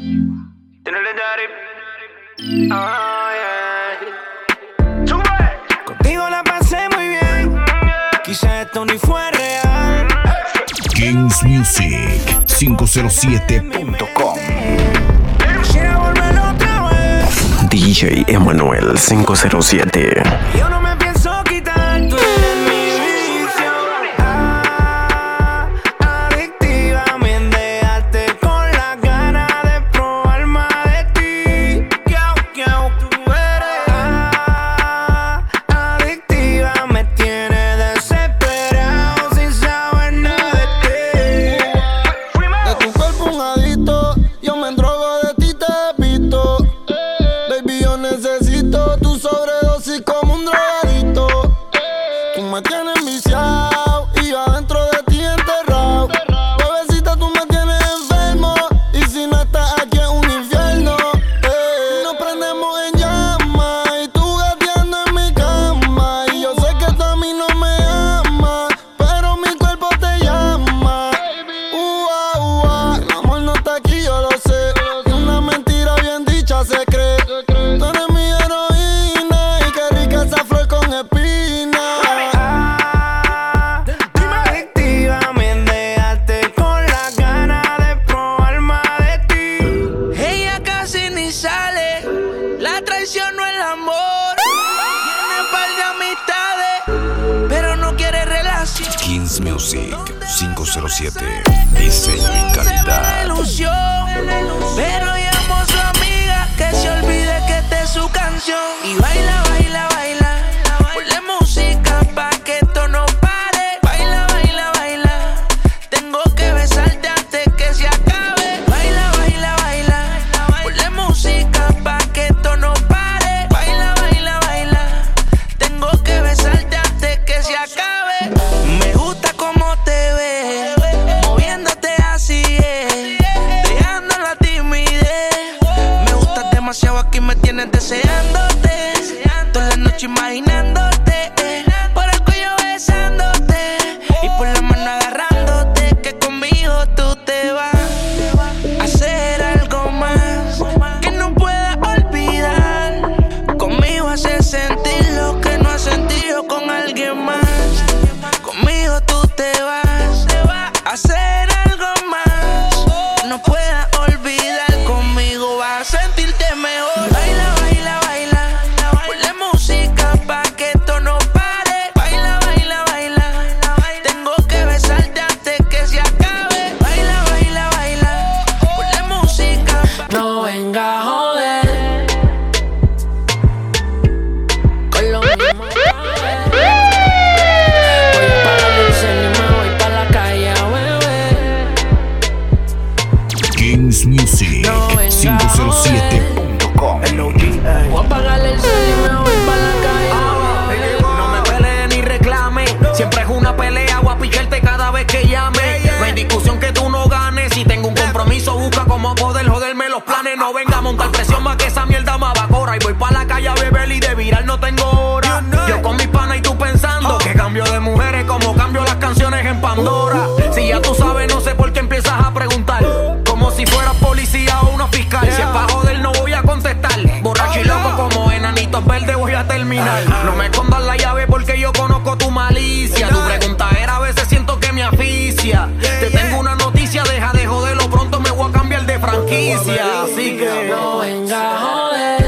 Contigo la pasé muy bien. Quizá esto ni fue real. Kings Music 507.com. Quisiera volver otra vez. DJ Emanuel 507. Yo no me pienso quitar, tú eres mi vicio. Adictiva, me dejaste con las ganas de probar más de ti. Tú eres adictiva, me tienes desesperado sin saber nada de ti. De tu cuerpo un adicto, yo me endrogo de ti, te he visto. Baby, yo necesito tu sobredosis como un drogadicto. Tú me tienes viciado y yo adentro de ti enterrado. Bebecita, tú me tienes enfermo y si no estás aquí es un infierno. Nos prendemos en llamas y tú gateando en mi cama. Y yo sé que tú a mí no me amas, pero mi cuerpo te llama. El amor no está aquí, yo lo sé. Y una mentira bien dicha se cree. Tú eres mi heroína y qué rica esa flor con espina. Adictiva, me dejaste con las ganas de probar más de ti. Ella casi ni sale, la traición no es el amor. Tiene par de amistades, pero no quiere relación. Kings Music 507. Diseño y calidad. Ilusión, pero llamo a su amiga que se olvide que esta es su canción. Y baila, baila, baila, ponle música pa' que esto no pare. Baila, baila, baila, tengo que besarte antes que se acabe. Baila, baila, baila, ponle música pa' que esto no pare. Baila, baila, baila, tengo que besarte antes que se acabe. Me gusta cómo te ves, moviéndote así es, dejando la timidez. Me gustas demasiado, aquí me tienes deseándote, toda la noche imaginándote, por el cuello besándote y por la mano agarrándote, que conmigo tú te vas a hacer algo más que no puedas olvidar. Conmigo haces sentir lo que no has sentido con alguien más. Conmigo tú te vas a hacer algo más que no puedas olvidar. Conmigo vas a sentirte mejor. Baila, baila, baila, ponle música pa' que esto no pare. Baila, baila, baila, tengo que besarte antes que se acabe. Baila, baila, baila, ponle música pa'. No venga a joder con lo mismo. Voy a pagar el cel y me voy pa' la calle a beber. Kings Music 507.com. Voy a pagarle el cel y me voy pa' la calle. No me pelees ni reclame, siempre es una pelea, voy a picharte cada vez que llame. No hay discusión que tú no ganes, si tengo un compromiso busca cómo poder joderme los planes. No venga a montar presión más que esa mierda me abacora. Y voy pa' la calle a beber y de viral no tengo hora. Yo con mis panas y tú pensando que cambio de mujeres como cambio las canciones en Pandora. Si ya tú sabes no sé por qué empiezas a preguntar, como si fueras policía o una fiscal. Si es pa' joder no voy a contestar, borracho y loco como enanitos verdes voy a terminar. No me escondas la llave porque yo conozco tu malicia. Tu pregunta era a veces siento que me asfixia. Te tengo una noticia, deja de joderlo, pronto me voy a cambiar de franquicia. Así que No venga a joder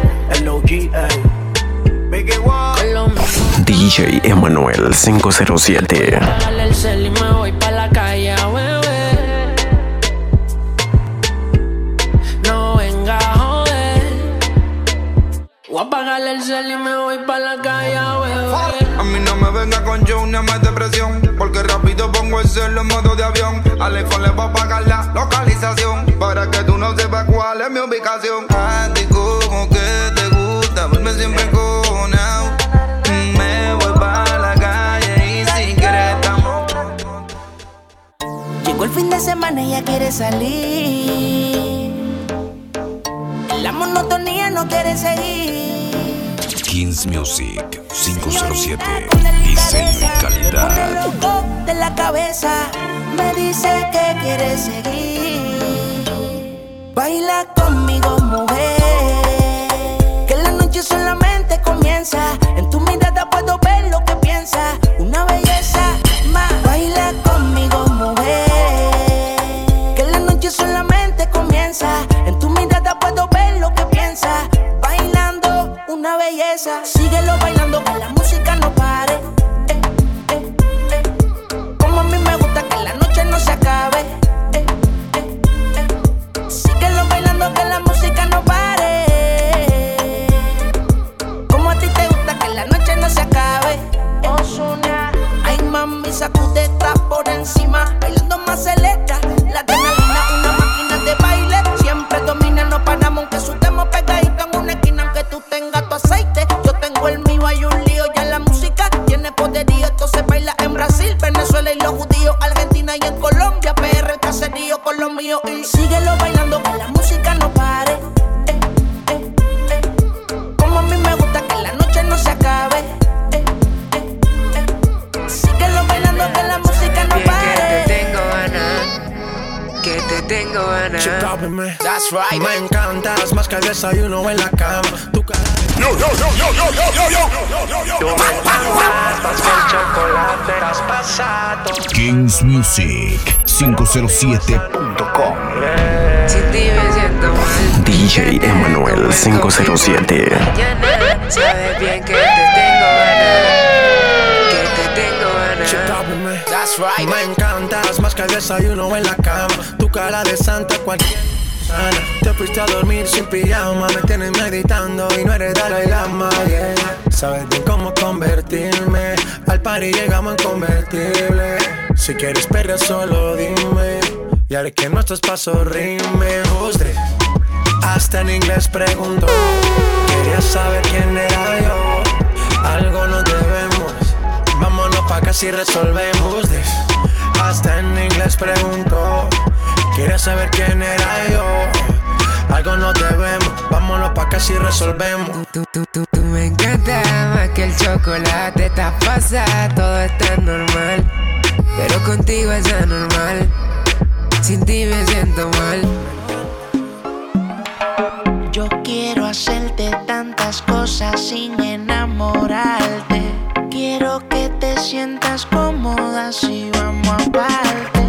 con lo mismo. DJ Emanuel 507. Pagarle el cel y me voy pa' la calle a beber. No venga a joder. Voy a pagarle el cel y me voy pa' la calle a beber. A mí no me venga con show ni me depresión, porque rápido pongo el celo en modo de avión. Al iPhone le voy a pagar la localización, para que tú no sepas cuál es mi ubicación. A ti como que te gusta verme siempre encojonado. Me voy para la calle y si quieres estamos. Llegó el fin de semana y ella quiere salir. La monotonía no quiere seguir. Kings Music 507. Diseño y calidad. Me pone loco de la cabeza. Me dice que quiere seguir. Baila conmigo, mujer, que la noche solamente comienza. En tu mirada puedo ver lo que piensas. Una belleza más. Baila conmigo, mujer, que la noche solamente comienza. En tu mirada puedo ver lo que piensas. Bailando, una belleza. Síguelo bailando, que la música no pare. Como a mí me gusta que la noche no se acabe. Síguelo bailando, que la música no pare. Como a ti te gusta que la noche no se acabe. Ozuna, ay mami, sacudeta por encima. Bailando más celesta, la adrenalina, una máquina de baile. Siempre domina, no paramos aunque sudemos pegadito en una esquina. Aunque tú tengas tu aceite, yo tengo el mío. Hay un lío, ya la música tiene poderío. Esto se baila en Brasil, Venezuela y los judíos, Argentina y en Colombia, PR, el caserío con los míos. Y síguelo bailando, que la música no pare. Como a mí me gusta que la noche no se acabe. Síguelo bailando, que la música no pare. Que te tengo ganas. That's right. Me encantas más que el desayuno en la cama. Tu cara. Tú me encantas más que el chocolate has pasado. Kings Music 507.com. Sin ti me siento mal. DJ Emanuel 507. Sabes bien que te tengo ganas. Que te tengo ganas. That's right. Me encantas más que el desayuno en la cama. Tu cara de santa cualquier sana. Te fuiste a dormir sin pijama. Me tienes meditando y no eres Dalai Lama, yeah. Sabes bien cómo convertirme. Al party llegamos en convertible. Si quieres perder solo dime. Y haré que nuestros pasos rimen. Usted hasta en inglés preguntó. Quería saber quién era yo. Algo nos debemos. Vámonos pa' acá si resolvemos. Hasta en inglés preguntó. Quería saber quién era yo. Algo nos debemos. Vámonos pa' acá si resolvemos. Tú me encantas más que el chocolate. Estás pasada, todo está normal. Pero contigo es anormal. Sin ti me siento mal. Yo quiero hacerte tantas cosas sin enamorarte. Quiero que te sientas cómoda si vamos aparte.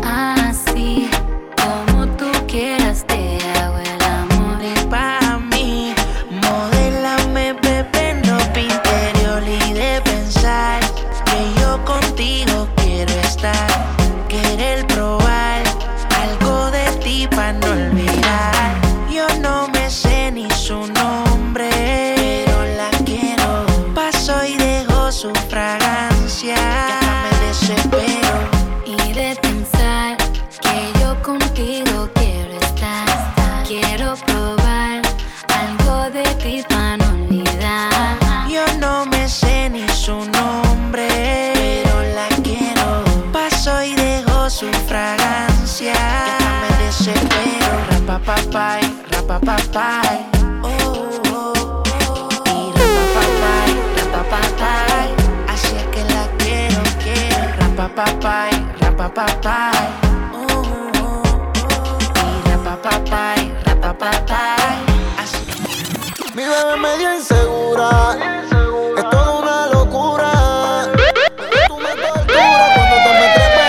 Así como tú quieras te hago el amor. Y pa' mí, modélame, bebé, en ropa interior y de pensar que yo contigo quiero estar. Querer probar algo de ti pa' no olvidar. Yo no me sé ni su nombre, pero la quiero. Paso y dejo su fragancia. Ya me desespero. Y de pensar que yo contigo quiero estar. Quiero probar algo de ti para no olvidar. Yo no me sé ni su nombre, pero la quiero. Paso y dejo su fragancia. Ya me desespero. Rapapapay, rapapapay. Oh, oh, oh. Y rapapapay, rapapapay. Así es que la quiero, quiero. Rapapapay, rapapapay. Oh, oh, oh. Y rapapapay, rapapapay. Así. Mi bebé medio insegura. Es toda una locura. Tú me torturas cuando te metes por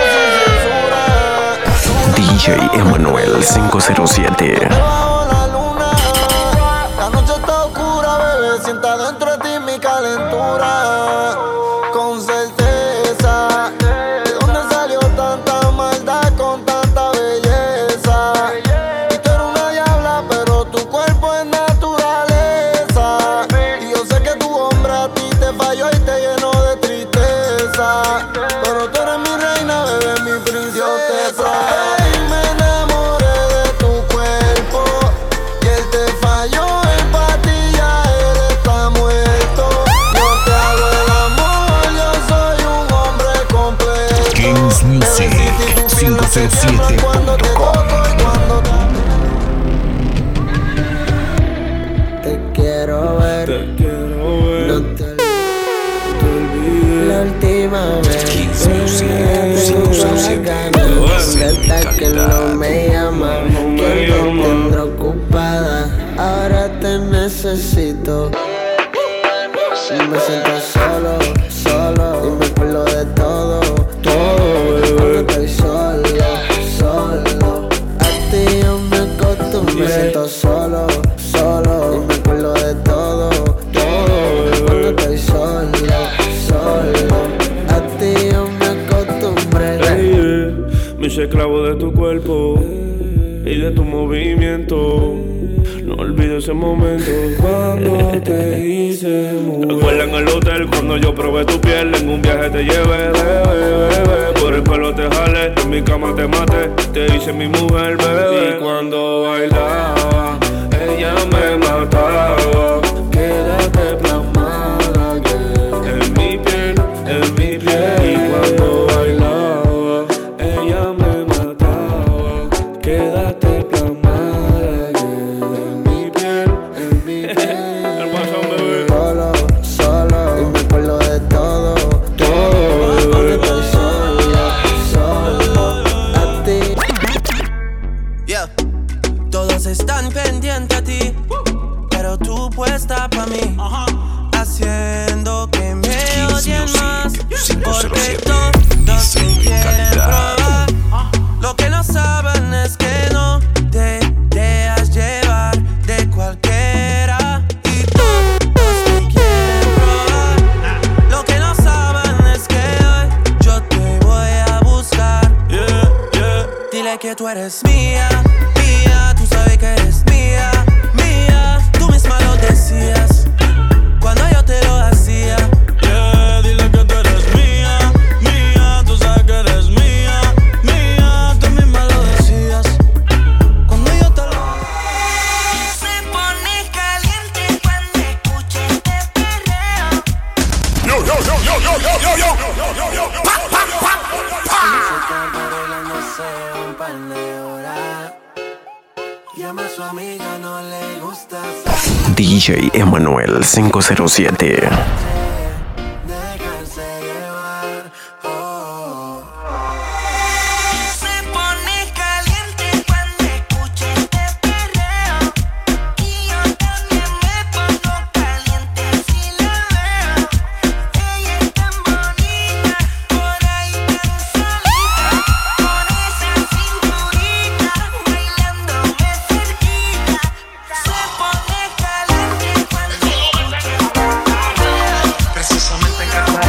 encima sin censura. DJ Emanuel 507. Debajo la luna. La noche está oscura, bebé. Sienta dentro de ti mi calentura. Con certeza. ¿De dónde salió tanta maldad con tanta belleza? Y tú eres una diabla, pero tu cuerpo es naturaleza. Y yo sé que tu hombre a ti te falló y te llenó de tristeza. Pero tú eres mi reina, bebé, mi princesa. Y me enamoré de tu cuerpo. Y él te falló en patilla, él está muerto. Yo te hago el amor, yo soy un hombre completo. Kings Music 507.com. Te quiero ver, no te olvides. La última vez Kings Music tengo 507. ganas de que no me llaman. Quiero necesito. Me siento solo, solo. Y me acuerdo de todo, todo. Cuando estoy solo, solo. A ti yo me acostumbré. Me siento solo, solo. Y me acuerdo de todo, todo. Cuando estoy solo, solo. A ti yo me acostumbré. Me hice esclavo de tu cuerpo y de tu movimiento. No olvides ese momento cuando te hice mujer. Recuerda en el hotel cuando yo probé tu piel. En un viaje te llevé, bebé. Por el pelo te jalé, en mi cama te maté. Te hice mi mujer, bebé. Y cuando bailaba, ella me mataba. Quédate plasmada, yeah. En mi piel, en mi piel. Y cuando bailaba, ella me mataba. Quédate plasmada, yeah. En mi piel, en mi piel. Solo, solo. Y me acuerdo de todo, todo. Cuando estoy solo, solo. A ti. Yeah. Todos están pendientes a ti, pero tú puesta pa' mí, haciendo que me odien más. Porque todos te quieren probar. Lo que no saben es que no te dejas llevar de cualquiera. Y todos te quieren probar. Lo que no saben es que hoy yo te voy a buscar. Dile que tú eres mía, mía. Tú sabes que eres mía, mía. Tú misma lo decías cuando yo te lo hacía. Dile que tú eres mía, mía. Tú sabes que eres mía, mía. Tú misma lo decías cuando yo te lo hacía. Se pone caliente cuando escucha este perreo. Yo, yo, yo, yo, yo, yo, yo, yo, yo, yo, yo. Llama a su amiga, no le gusta. DJ Emanuel 507. Dejarse llevar. Se pone caliente cuando escucha este perreo. Y yo también me pongo caliente si la veo. Ella es tan bonita, por ahí tan solita, con esa cinturita, bailándome cerquita. Se pone caliente cuando escucha este perreo. Precisamente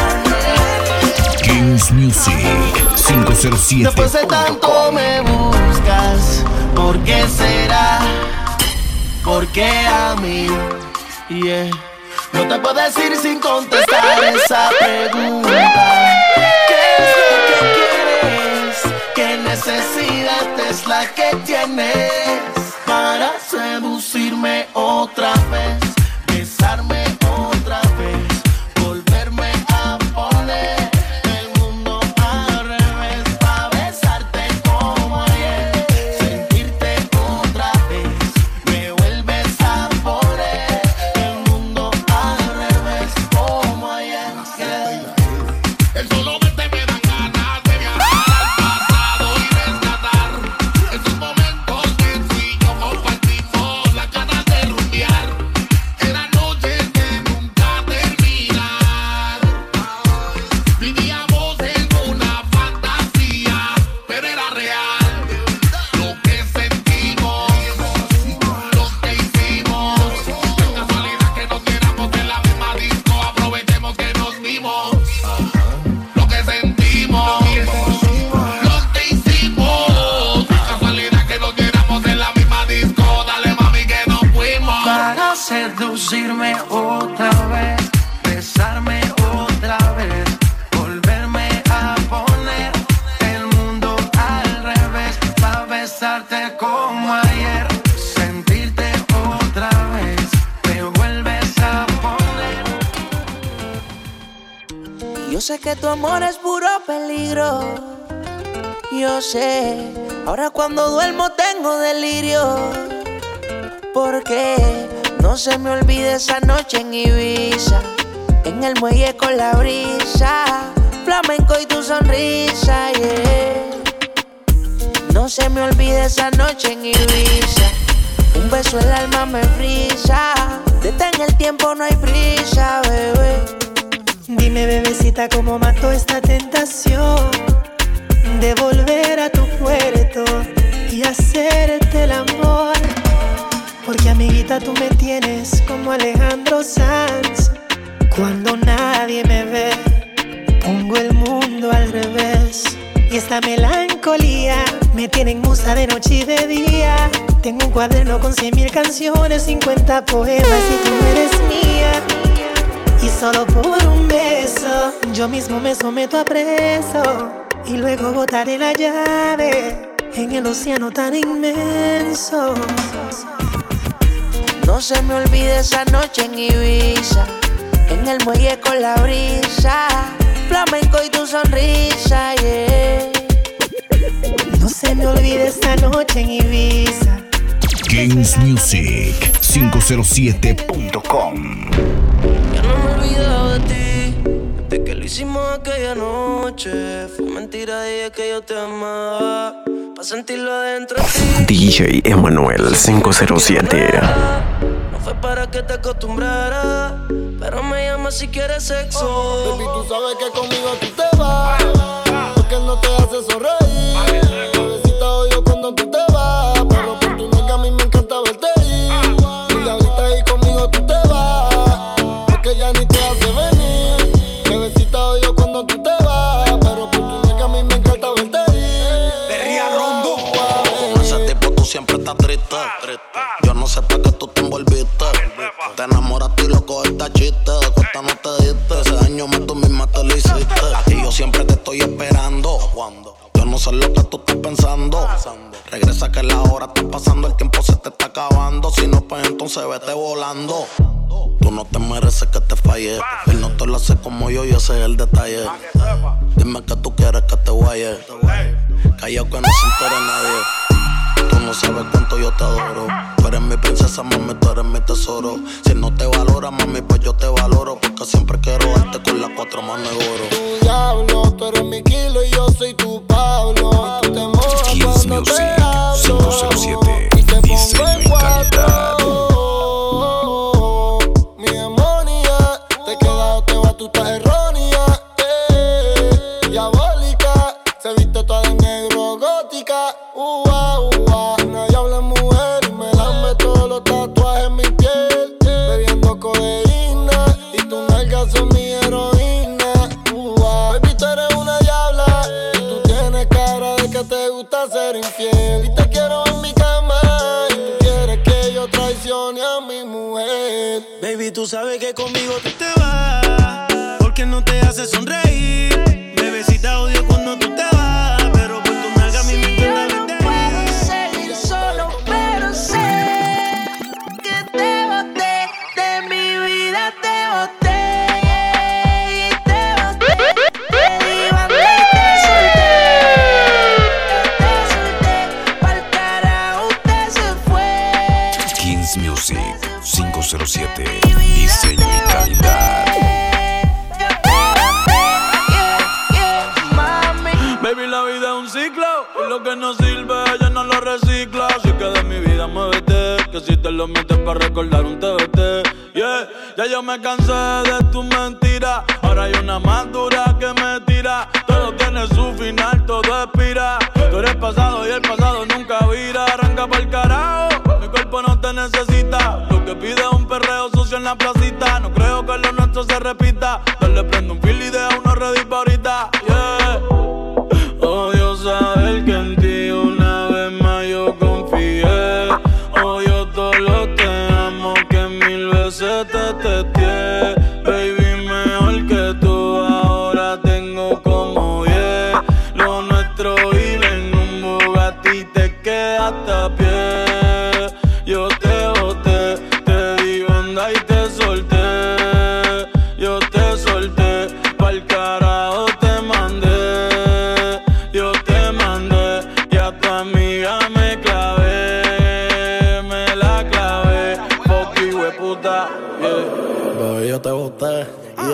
Kings Music 507. Después de tanto me buscas, ¿por qué será? ¿Por qué a mí? Yeah. No te puedo decir sin contestar esa pregunta. ¿Qué es lo que quieres? ¿Qué necesidad es la que tienes para seducirme otra vez? Besarme otra vez, volverme a poner el mundo al revés, pa' besarte como ayer, sentirte otra vez, me vuelves a poner el mundo al revés como ayer. El solo verte me dan ganas de viajar al pasado y rescatar esos momentos que tú y yo compartimos, las ganas de rumbear. Eran noches que nunca terminan. Vivíamos en una fantasía, pero era real. Lo que sentimos, lo que hicimos. No es casualidad que nos viéramos en la misma disco. Aprovechemos que nos vimos. Lo que sentimos, lo que hicimos. No es casualidad que nos viéramos en la misma disco. Dale mami que nos fuimos. Para seducirme otra vez, besarme otra vez, volverme a poner el mundo al revés, para besarte como ayer, sentirte otra vez, me vuelves a poner. Yo sé que tu amor es puro peligro, yo sé, ahora cuando duermo tengo delirio, porque no se me olvide esa noche en Ibiza, en el muelle con la brisa, flamenco y tu sonrisa, yeah. No se me olvide esa noche en Ibiza, un beso el alma me frisa, Detén el tiempo, no hay prisa, bebé. Dime, bebecita, cómo mato esta tentación de volver a tu puerto y hacerte el amor. Porque, amiguita, tú me tienes como Alejandro Sanz. Cuando nadie me ve, pongo el mundo al revés. Y esta melancolía me tiene en musa de noche y de día. Tengo un cuaderno con 100,000 canciones, 50 poemas y tú eres mía. Y solo por un beso yo mismo me someto a preso. Y luego botaré la llave en el océano tan inmenso. No se me olvide esa noche en Ibiza, en el muelle con la brisa, flamenco y tu sonrisa, yeah. No se me olvide esa noche en Ibiza. KingsMusic507.com. Ya no me he olvidado de ti, de que lo hicimos aquella noche. Fue mentira y que yo te amaba, pa' sentirlo adentro de ti. DJ Emanuel 507. No fue para que te acostumbrara, pero me llamas si quieres sexo. Baby, tú sabes que conmigo tú te vas, porque él no te hace sonreír. Bebecita, odio cuando tú te vas, pero por tu nalga a mí me encanta verte ir. Y ahorita ahí conmigo tú te vas, porque ya ni te hace venir. Bebecita, odio cuando tú te vas, pero por tu nalga a mí me encanta verte ir. Perría Rondo. Con ese tipo tú siempre estás triste. Yo no sé para qué tú te envolviste. Te enamoraste y loco esta chiste. De cuesta no te diste. Ese daño más tú misma te lo hiciste. A ti yo siempre te estoy esperando. Yo no sé lo que tú estás pensando. Regresa que la hora está pasando, el tiempo se te está acabando. Si no, pues entonces vete volando. Tú no te mereces que te falle. Él no te lo hace como yo y ese es el detalle. Dime que tú quieres que te guaye. Callao que no se entere nadie. Tú no sabes cuánto yo te adoro. Tú eres mi princesa, mami, tú eres mi tesoro. Si no te valora, mami, pues yo te valoro. Porque siempre quiero darte con las 4 manos de oro. Tu diablo, tú eres mi Kilo y yo soy tu Pablo. Y tú te mojas cuando te hablo 507. y te pongo Diseño en y calidad. 4. Mi demonia, te queda o te va, tú estás errónea. Diabólica, se viste toda de negro, gótica. Nadie habla mujer y me lambe todos los tatuajes en mi piel. Bebiendo codeína y tus nalgas son mi heroína. Baby, tú eres una diabla y tú tienes cara de que te gusta ser infiel. Y te quiero en mi cama y tú quieres que yo traicione a mi mujer. Baby, tú sabes que conmigo tú te vas, porque no te hace sonreír. Bebecita, odio cuando tú te vas, pero por tu nalga a mí me encanta verte. Puedo seguir solo, pero sé que te boté, de mi vida te boté. Y te boté, te levanté y te solté. Te solté, pa'l carajo usted se fue. Kings Music 507. Diseño y calidad. Baby, la vida es un ciclo y lo que no sirve ya no lo recicla. Así que de mi vida muévete, que si te lo metes para recordar un TBT. Yeah, ya yo me cansé de tus mentiras. Ahora hay una más dura que me tira. Todo tiene su final, todo expira. Tú eres pasado y el pasado nunca vira. Arranca pa'l carajo, mi cuerpo no te necesita. Lo que pide es un perreo sucio en la placita. No creo que lo nuestro se repita. Dale, prende un fil y deja uno ready pa' ahorita. Yeah. Odio saber que en ti una vez más yo confié. Odio todo lo te amo que 1000 veces te testé. Baby, mejor que tú ahora tengo como 10. Lo nuestro ir en un Bugatti te quedaste a pie. Yo te boté, te di onda y te solté. Yo te solté.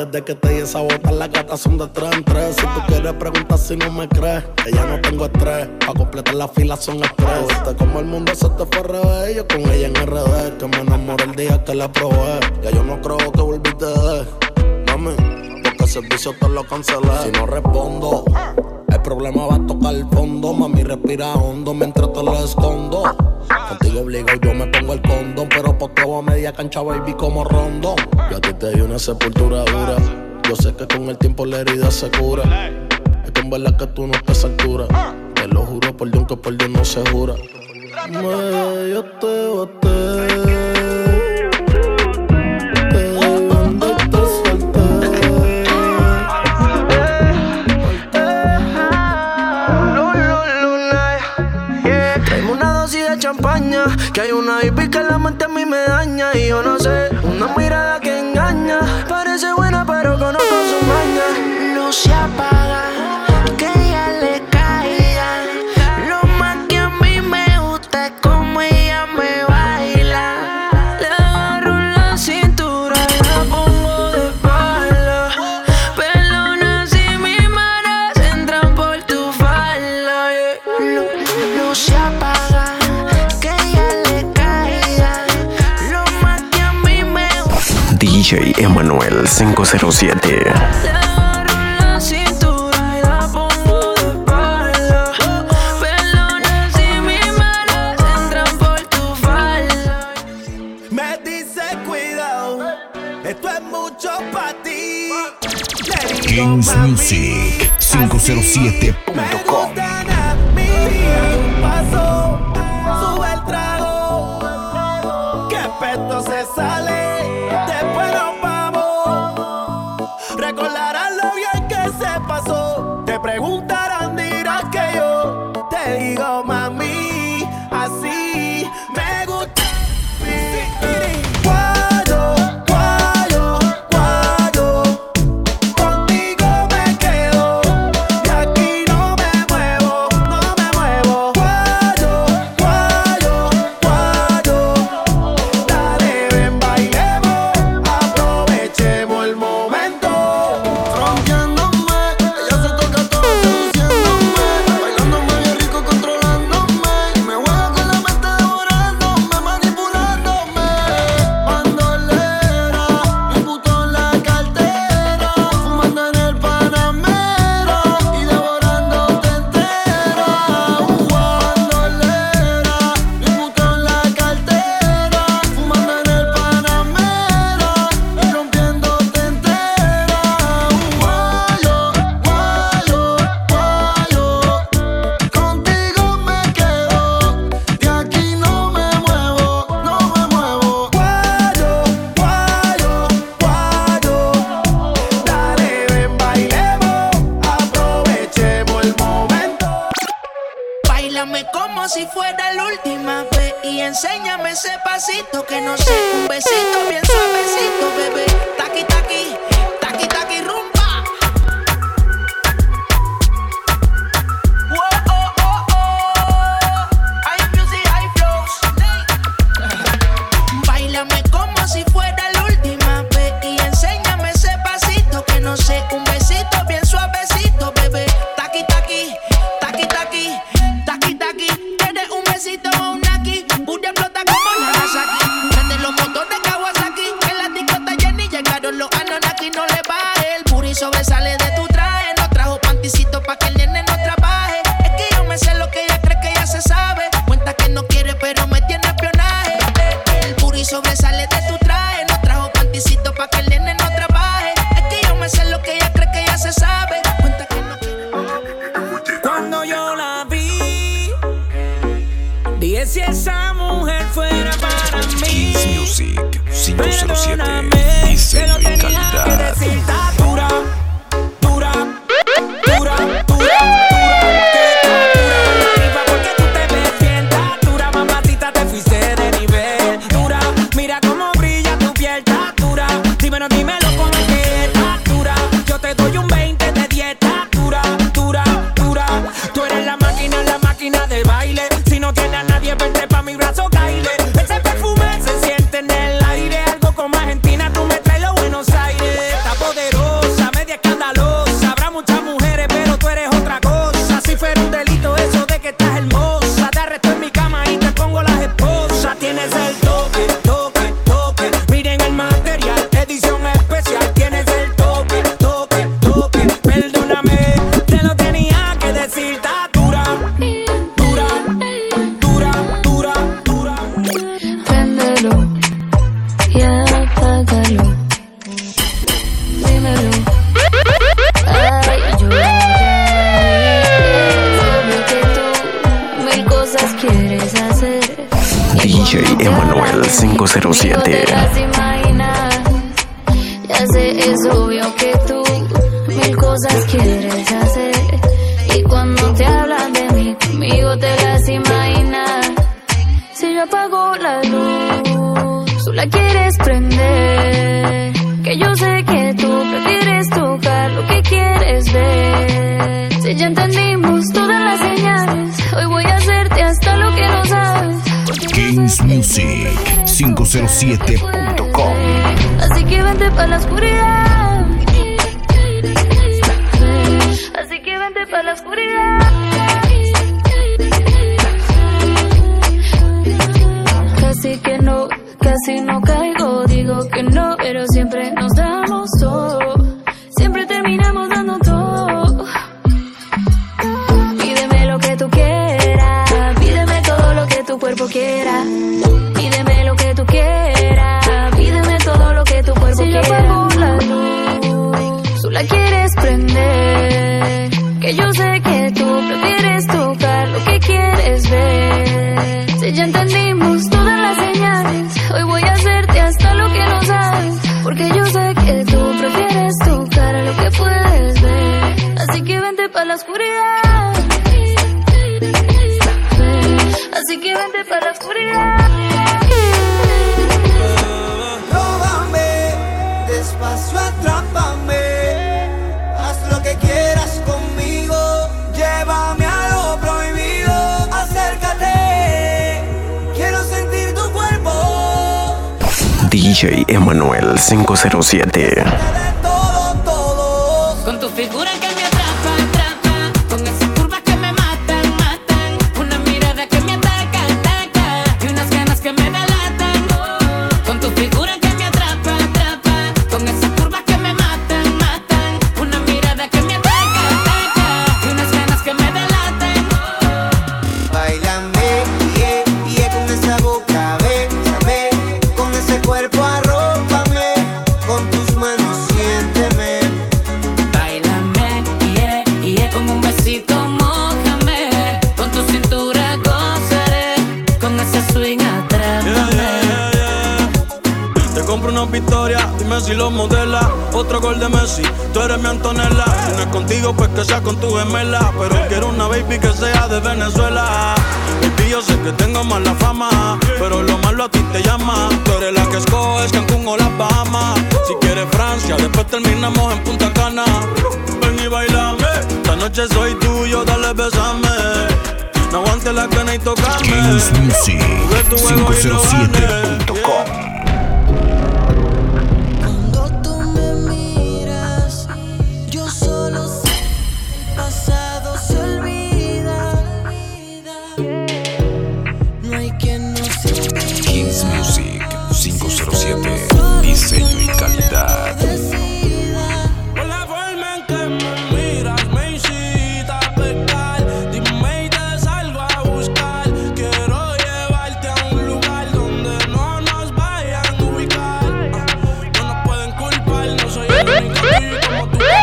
desde que te di esa bota, las gatas son de 3 en 3. Si tú quieres preguntar si no me crees, que ya no tengo estrés. Pa' completar la fila son estrés. Viste como el mundo se te fue al revés. Yo con ella en RD, que me enamoré el día que la probé. Ya yo no creo que volviste de mami, porque el servicio te lo cancelé. Si no respondo, el problema va a tocar el fondo. Mami, respira hondo mientras te lo escondo. Contigo obligo y yo me pongo el condón, pero posteo a media cancha, baby, como Rondón. Yo a ti te di una sepultura dura. Yo sé que con el tiempo la herida se cura. Es que en verdad que tú no estás a altura. Te lo juro por Dios que por Dios no se jura. Yo te boté. Champaña, que hay una hippie que la mente a mí me daña. Y yo no sé, una mirada que engaña. Parece buena pero conozco su maña. No se apaga, que ella le caiga. Lo más que a mí me gusta es como ella me baila. Le agarro la cintura y la pongo de espalda. Perdona si mis manos entran por tu falda, yeah. No se apaga. DJ Emanuel 507. La cintura y la pongo de espalda. Perdona si mis manos entran por tu falda. Me dice cuidado, esto es mucho para ti. Kings Music 507.com. Un paso, sube el trago. Que peto se sale. Después nos vamos. Recordarán lo bien que se pasó. Te preguntarán, dirás que yo te digo, mami, así me gusta. Guayo, guayo, guayo. Contigo me quedo. De aquí no me muevo, no me muevo. Guayo, guayo, guayo. Dale, ven, bailemos. Aprovechemos el momento. Fronteándome, ella se toca todo seduciéndome. Bailándome bien rico, controlándome. Y me juega con la mente devorándome, manipulándome. Bandolera, mi puto en la cartera. Fumando en el Panamera y devorándote entera. Bandolera, mi puto en la cartera. Fumando en el Panamera y rompiéndote entera. Guayo, guayo, guayo. Contigo me quedo. De aquí no me muevo, no me muevo. Guayo, guayo, guayo. Dale, ven, bailemos. Aprovechemos el momento. Báilame como si fuera la última vez y enséñame ese pasito que no sé, un besito bien suavecito, bebé. Taqui, taqui, taqui, taqui, rumba. Whoa, oh, oh, oh. High music, high flows. Báilame como si fuera la última vez y enséñame ese pasito que no sé, un besito bien suavecito, bebé. Taqui, taqui, taqui, taqui, taqui, taqui. ¿Quieres un besito o un aquí? Booty explota como Nagasaki. Prende los motores Kawasaki. En la discota Jenny llegaron los Anunnaki. No le baje, el booty sobresale de tu traje. No trajo panticito pa' que el nene no trabaje. Es que yo me sé lo que ella cree que ya se sabe. Cuenta que no quiere pero me tiene espionaje. El booty sobresale de tu traje. No trajo panticito pa' que el nene no trabaje. Es que yo me sé lo que ella cree que ya se sabe. Cuenta que no quiere. Cuando yo la vi, dije si esa mujer fuera para mí. Kings Music 507. Perdóname, Diseño pero y tenía que calidad. decir, está dura, dura, dura, dura, dura. Que está dura la tipa porque tú te ves bien. Está dura, mamacita, te fuiste de nivel. Dura, mira cómo brilla tu piel. Está dura, dímelo, dímelo cómo es que está dura. Yo te doy un 20 de dieta. Dura, dura, dura. Tú eres la máquina de baile. Si no tienes a nadie, vente pa' mi brazo, caile. Ese perfume se siente en el aire. Algo como Argentina, tú me traes los Buenos Aires. Está poderoso. Emanuel 507. Ya sé, es obvio que tú mil cosas quieres hacer. Y cuando te hablan de mí, conmigo te las imaginas. Si yo apago la luz, tú la quieres prender. Que yo sé que tú prefieres tocar lo que quieres ver. Si ya entendimos todas las señales, hoy voy a hacerte hasta lo que no sabes. GamesMusic507.com. Así que vente pa' la oscuridad. Así que vente pa' la oscuridad. Casi no caigo, digo que no, pero siempre nos damos todo. Siempre terminamos dando todo. Pídeme lo que tú quieras, pídeme todo lo que tu cuerpo quiera. Pídeme lo que tú quieras, pídeme todo lo que tu cuerpo quiera. Si yo apago la luz, tú la quieres prender. Que yo sé que tú prefieres tocar lo que quieres ver. Si ya entendimos todas las señales, hoy voy a hacerte hasta lo que no sabes. Porque yo sé que tú prefieres tocar lo que puedes ver. Así que vente pa' la oscuridad. Así que vente pa' la oscuridad. Róbame, despacio atrápame. Haz lo que quieras conmigo. Llévame a lo prohibido. Acércate, quiero sentir tu cuerpo. DJ Emanuel 507. Con tu figura que me atrapa, atrapa. Con esas curvas que me matan, matan. Una mirada que me ataca, ataca. Y unas ganas que me delatan. Con tu figura que me atrapa, atrapa. Con esas curvas que me matan, matan. Una mirada que me ataca, ataca. Y unas ganas que me delatan. Báilame, yeah, con esa boca, bésame. Con ese cuerpo arrópame. Con tus manos siénteme. Báilame, yeah, con un besito mójame. Con tu cintura gozaré. Con ese swing atrápame. Te compro una victoria, dime si lo modela. Otro gol de Messi, tú eres mi Antonella. Si no es contigo, pues que sea con tu gemela. Pero quiero una baby que sea de Venezuela. Baby, yo sé que tengo mala fama, pero lo malo a ti te llama. Tú eres la que escoges Cancún o las Bahamas. Si quieres Francia, después terminamos en Punta Cana. Ven y bailame, esta noche soy tuyo, dale besame. No aguante la gana y tocame. GamesMusic507.com. Cuando tú me miras, yo solo sé el pasado se olvida. No hay quien no se olvide. GamesMusic507. Diseño y calidad. Por la forma en que me miras me incita a pecar. Dime y te salgo a buscar. Quiero llevarte a un lugar donde no nos vayan a ubicar. No nos pueden culpar, no soy el único tuyo como tú. No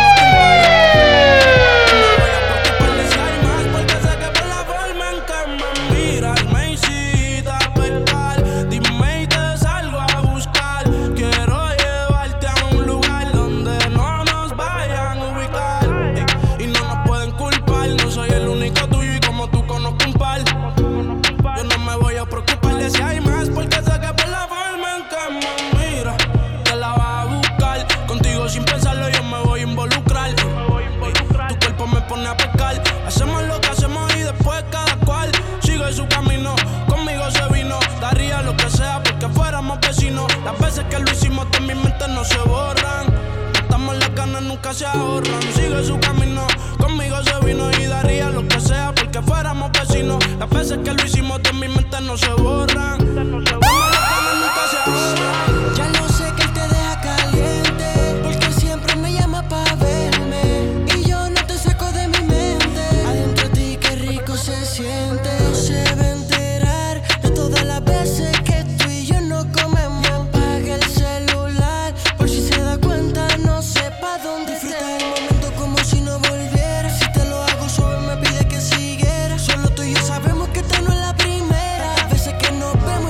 voy a preocuparme si hay más, porque sé que por la forma en que me miras me incita a pecar. Dime y te salgo a buscar. Quiero llevarte a un lugar donde no nos vayan a ubicar. Y no nos pueden culpar, no soy el único tuyo y como tú conozco un par. Yo no me voy a preocupar de si hay más, porque sé que por la forma en que me mira te la vas a buscar. Contigo sin pensarlo yo me voy a involucrar. Tu cuerpo me pone a pecar. Hacemos lo que hacemos y después cada cual sigue su camino. Conmigo se vino, daría lo que sea porque fuéramos vecinos. Las veces que lo hicimos de mi mente no se borran. Estamos las ganas, nunca se ahorran. Sigue su camino, conmigo se vino y daría lo que sea porque fuéramos vecinos. Las veces que lo hicimos de mi mente no se borran. Estamos las ganas, nunca se ahorran. Ya lo sé que él te deja caliente, porque siempre me llama pa' verme y yo no te saco de mi mente. Adentro de ti qué rico se siente. No se va a enterar de todas las veces que tú y yo no comemos. Me apaga el celular por si se da cuenta, no sepa dónde. Disfruta el momento como si no volviera. Si te lo hago suave me pide que siguiera. Solo tú y yo sabemos que esta no es la primera. Las veces que nos vemos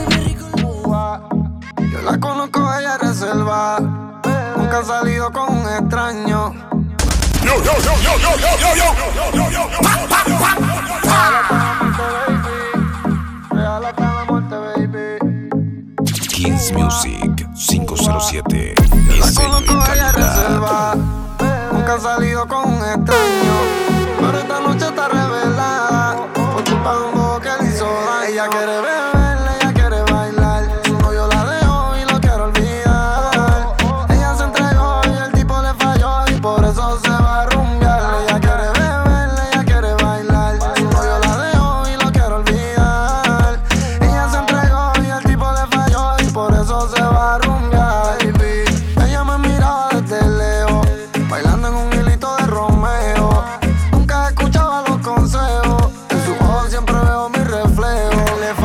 Kings Music 507. La Diseño y conozco ella calidad. reserva. Nunca ha salido con un extraño, pero esta noche está revelada. Por culpa de un bobo que le hizo daño. Ella quiere beber, ella quiere bailar. Su novio la dejó y lo quiere olvidar. Ella se entregó y el tipo le falló y por eso se va a rumbear. Ella quiere beber, ella quiere bailar. Su novio la dejó y lo quiere olvidar. Ella se entregó y el tipo le falló y por eso se va a rumbear, baby. Ella me miraba desde lejos, bailando en un hilito de Romeo. Nunca escuchaba los consejos, en su ojos siempre veo mi reflejo. Le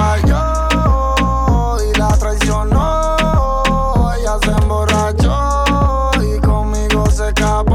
falló y la traicionó. Ella se emborrachó y conmigo se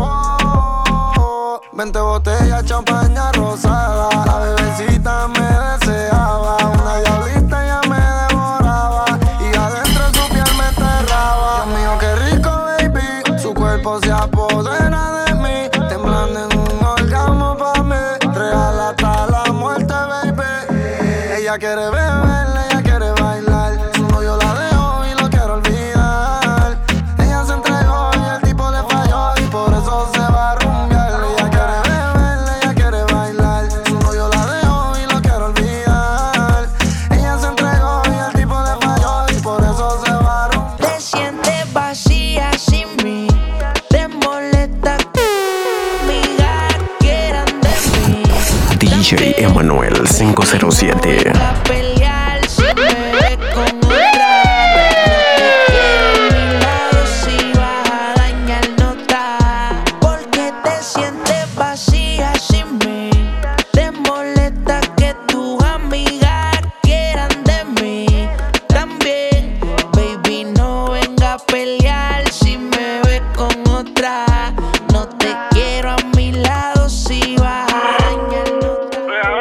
escapó. 20 botellas, champaña rosada. La bebecita me deseaba. Una diablita ya me devoraba y adentro de su piel me enterraba. Dios mío, qué rico, baby. Su cuerpo se apodera de mí, temblando en un orgasmo pa' mí. Real hasta la muerte, baby. Ella quiere beber, ella quiere bailar. Su novio la dejó y lo quiere olvidar. Ella se entregó y el tipo le falló y por eso se va a rumbear. Ella quiere beber, ella quiere bailar. Su novio la dejó y lo quiere olvidar. Ella se entregó y el tipo le falló y por eso se va a rumbear. Te sientes vacía sin mí, te molesta que amigas quieran de mí. DJ Emanuel 507. A pelear si me ves con otra. No te quiero a mi lado si vas a dañar nota. Porque te sientes vacía sin mí, te molesta que tus amigas quieran de mí también. Baby, no venga a pelear si me ves con otra. No te quiero a mi lado si vas a dañar nota.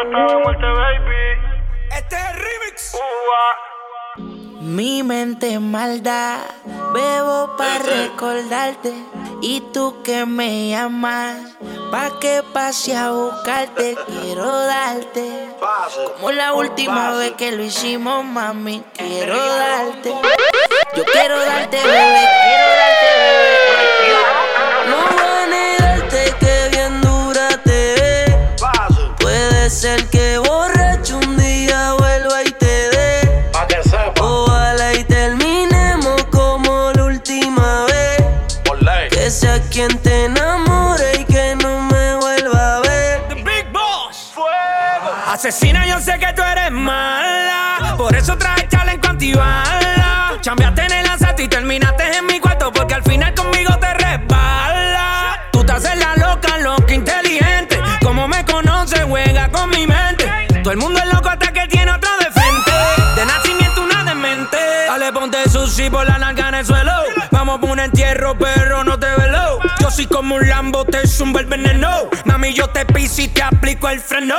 Este es el remix. Mi mente maldad, bebo pa' recordarte. Y tú que me llamas, pa' que pase a buscarte. Quiero darte, como la última vez que lo hicimos, mami. Quiero darte, yo quiero darte, bebé. Quiero darte, bebé. No voy a negarte que bien dura te ves. Puede ser que borracho un día vuelva y te dé. Ojalá y terminemos como la última vez. Que sea quien te enamore y que no me vuelva a ver. The Big Boss. Fuego. Asesina, yo sé que tú eres mala, por eso traje chaleco antibala. Chambeaste en el lanzato y terminaste en mi cuarto porque al final conmigo te resbala. Tú te haces la loca, loca, inteligente. Como me conoces, juega con mi mente. Todo el mundo es loco hasta que tiene otro de frente. De nacimiento una demente. Dale, ponte sushi por la nalga en el suelo. Vamos por un entierro, pero no te velo. Yo soy como un Lambo, te zumba el veneno. Mami, yo te piso y te aplico el freno.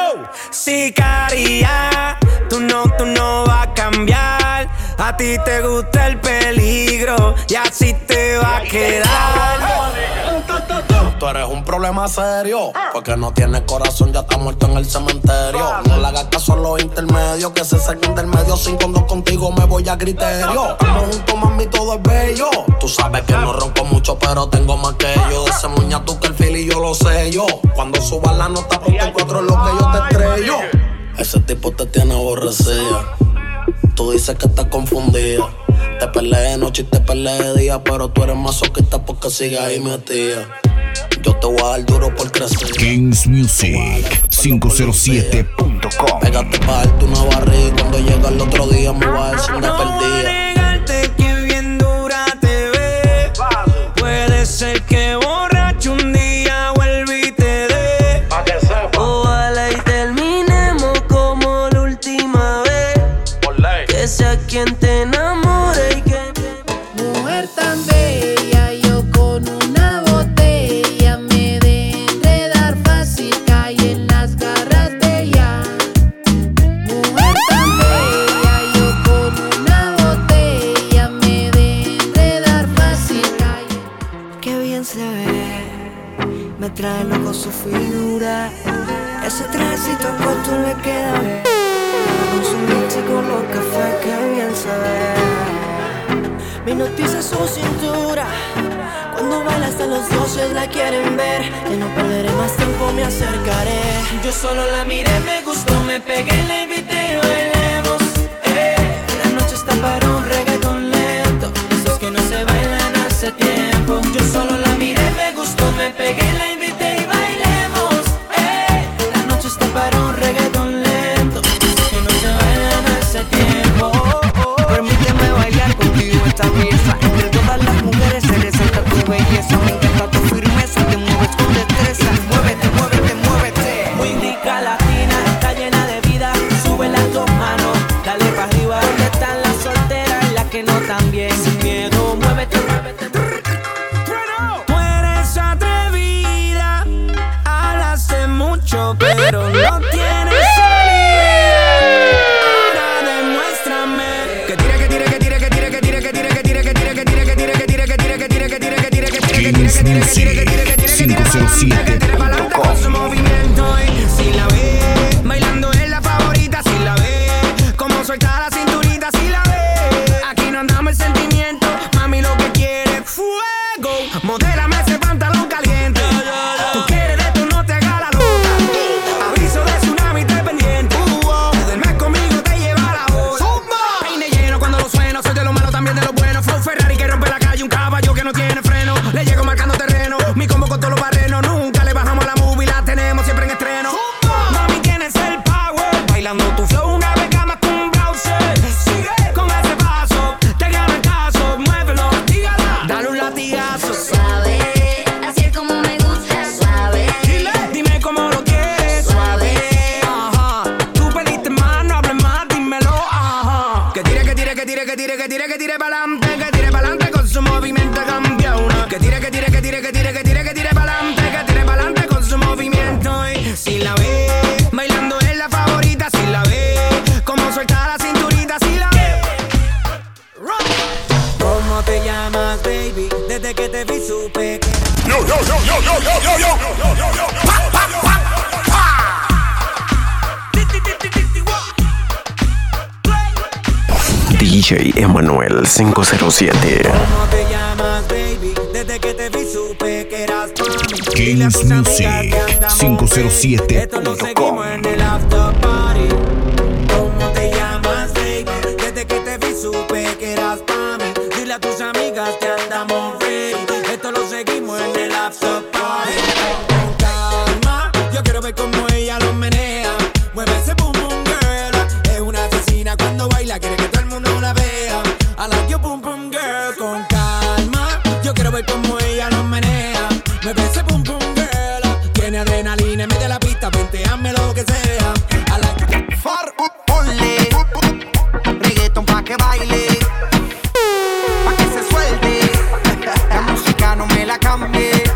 Sicaria, tú no vas a cambiar. A ti te gusta el peligro y así te va a quedar. Tú eres un problema serio, porque no tienes corazón, ya está muerto en el cementerio. No le hagas caso a los intermedios, que se saquen del medio. 5-2 contigo me voy a criterio. Estamos juntos, mami, todo es bello. Tú sabes que no ronco mucho, pero tengo más que yo. De ese muña tú que el fili yo lo sé yo. Cuando subas la nota, ponte 4 es lo que yo te estrello. Ese tipo te tiene aborrecida. Tú dices que estás confundida. Te peleé de noche y te peleé de día, pero tú eres masoquista porque sigues ahí metida. Yo te voy a dar duro por crecer. Kings Music 507.com. Pégate pa' darte una barriga y cuando llega el otro día me va a decir de perdida. Negarte que bien dura te ves. Puede ser que borracho un día vuelva y te dé. Ojalá y terminemos como la última vez. Que sea quien te enamore y que mujer tan bella, yo con una botella me de enredar fácil, caí en las garras de ella. Mujer tan bella, yo con una botella me de enredar fácil, caí. qué bien se ve, me trae loco su figura. Ese trajecito corto le queda bien. Con su leche con los cafés que bien sabe. Me hipnotiza su cintura. Cuando baila hasta los dioses la quieren ver. Ya no perderé más tiempo, me acercaré. Yo solo la miré, me gustó, me pegué, la invité y bailemos. La noche está para un reggaetón lento, esos que no se bailan hace tiempo. Yo solo la miré, me gustó, me pegué, la invité y bailemos. La noche está para un reggaetón lento, esos que no se bailan hace tiempo. Permíteme bailar contigo esta pieza. Entre todas las mujeres se resalta tu belleza. Me encanta tu firmeza, te mueves con destreza. Muévete, muévete, muévete. Muy rica latina, está llena de vida. Sube las dos manos, dale para arriba. ¿Dónde están las solteras y las que no tan bien? Sin miedo, muévete, muévete. Tú eres atrevida, hablaste mucho, pero no tienes salida. Ahora demuéstrame que tira, que tira, que tira, que tira, que tira, que tira, que tira, que tira, que tira, que tira, que tira, que tira, que tira, que tira, que tira, que tira, Kings Music 507.com. con su movimiento y si la ve bailando es la favorita, si la ve como suelta la cinturita, si la ve aquí no andamos el sentimiento, mami lo que quiere es fuego, modélame ese pantalón caliente, tú quieres de tú no te hagas la loca, aviso de tsunami te pendiente, duermes conmigo te lleva la voz, peine lleno cuando lo sueno, soy de lo malo también de lo bueno, flow Ferrari que rompe la calle, un caballo que no tiene freno, le llego marcando terreno, mi combo con todos los barrenos, nunca le bajamos la movie, la tenemos siempre en estreno. Mami tienes el power, bailando tu flow una vez más que un browser. Sigue con ese paso, te gana el caso, muévelo, dígala, dale un latigazo. Suave, así es como me gusta, suave. Dime cómo lo quieres, suave. Ajá, tú pediste más, no hables más, dímelo, ajá. Que tire, que tire, que tire, que tire, que tire, que tire pa'lante, que tire pa'lante con su movimiento cambia una. Que tire, que tire, que tire, que tire, que tire, que tire pa'lante, que tire pa'lante con su movimiento y si la ve bailando es la favorita, si la ve como suelta la cinturita, si la ve. ¿Cómo te llamas, baby? Desde que te vi supe que Yo, yo, yo, yo, yo, yo, yo, yo, yo, yo, yo. DJ Emanuel 507. ¿Cómo te llamas, baby? Desde que te vi supe que eras para mí. Kings Music 507.com. Esto lo seguimos en el after party. ¿Cómo te llamas, baby? Desde que te vi supe que eras para mí. Dile a tus amigas que andamos ready. Esto lo seguimos en el after party. Con calma, yo quiero ver cómo ella lo menea. Mueve ese boom boom girl. Es una asesina cuando baila, quiere que todo el mundo la vea. I like your boom boom girl. Con calma, yo quiero ver cómo ella lo menea. Mueve ese boom boom girl. Tiene adrenalina en medio de la pista, venteame lo que sea. I like Far, ponle reggaeton pa' que baile, pa' que se suelte. La música no me la cambie.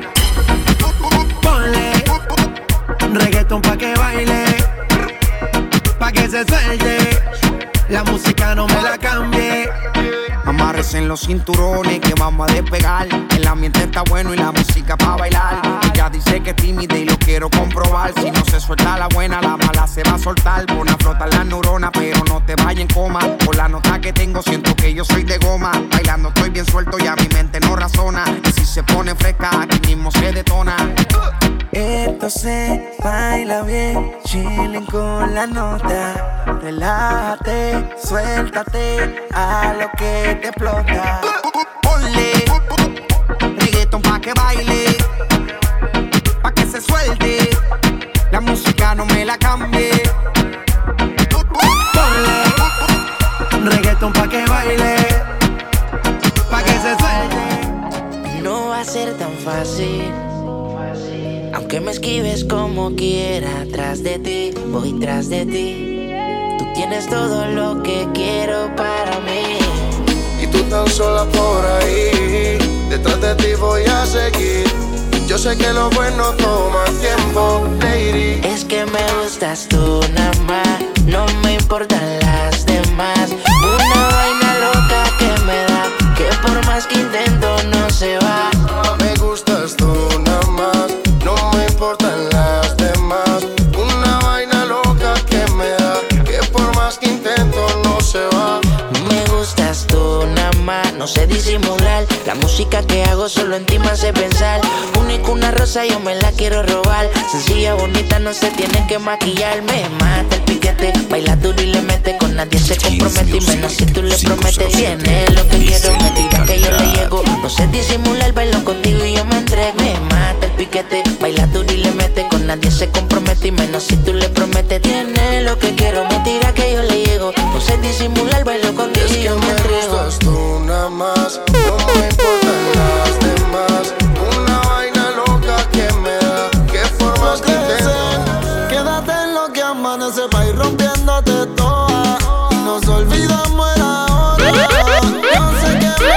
Ponle reggaeton pa' que baile, pa' que se suelte. La música no me la cambie. Amarres en los cinturones que vamos a despegar. El ambiente está bueno y la música pa' bailar. Ella dice que es tímida y lo quiero comprobar. Si no se suelta la buena, la mala se va a soltar. Pon a flotar las neuronas, pero no te vayas en coma. Por la nota que tengo siento que yo soy de goma. Bailando estoy bien suelto y a mi mente no razona. Y si se pone fresca, aquí mismo se detona. Esto se baila bien, chilling con la nota. Relájate, suéltate a lo que te explota. Ponle reggaeton pa' que baile, pa' que se suelte. La música no me la cambie. Ponle reggaeton pa' que baile, pa' que se suelte. No va a ser tan fácil, aunque me esquives como quiera. Tras de ti, voy tras de ti. Tú tienes todo lo que quiero para mí. Y tú tan sola por ahí, detrás de ti voy a seguir. Yo sé que lo bueno toma tiempo, lady. Es que me gustas tú nada más, no me importan las demás. Una vaina loca que me da, que por más que intento no se va. Me gustas tú nada más, no me importan las demás. música que hago solo en ti me hace pensar. Única una rosa, yo me la quiero robar. Sencilla, bonita, no se tiene que maquillar. Me mata el piquete, baila duro y le mete. Con nadie se compromete y menos si tú le prometes. Tiene lo que quiero, me tira que yo le llego. No sé disimular, bailo contigo y yo me entrego. Me mata el piquete, baila duro y le mete. Con nadie se compromete y menos si tú le prometes. Tiene lo que quiero, me tira que yo le llego. No sé disimular, bailo contigo y yo me entrego. Gustas tú nada más, no me importan las demás. Una vaina loca que me da, qué formas que tengo. Quédate en lo que amanece pa' ir rompiéndote toda. Y nos olvidamos el ahora. Yo sé que me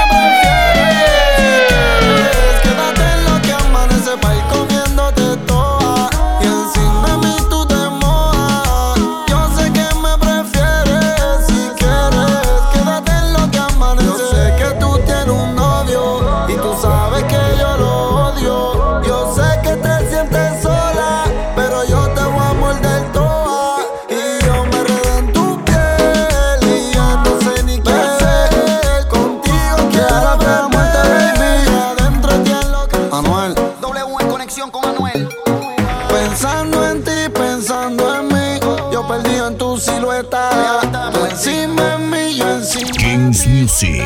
prefieres. Quédate en lo que amanece pa' ir comiéndote toda. Y encima de mí tú te mojas. Yo sé que me prefieres si quieres. Quédate en lo que amanece. Yo sé que tú tienes un novio y tú sabes que yo lo odio. Yo sé que te sientes sola, pero yo te voy a morder toda. Y yo me enredo en tu piel y ya no sé ni qué hacer contigo. Quiero ver muerte, baby. Adentro tiene lo que Anuel. W en conexión con Anuel. Pensando en ti, pensando en mí. Yo perdido en tu silueta. Tú encima de mí, yo encima. Kings Music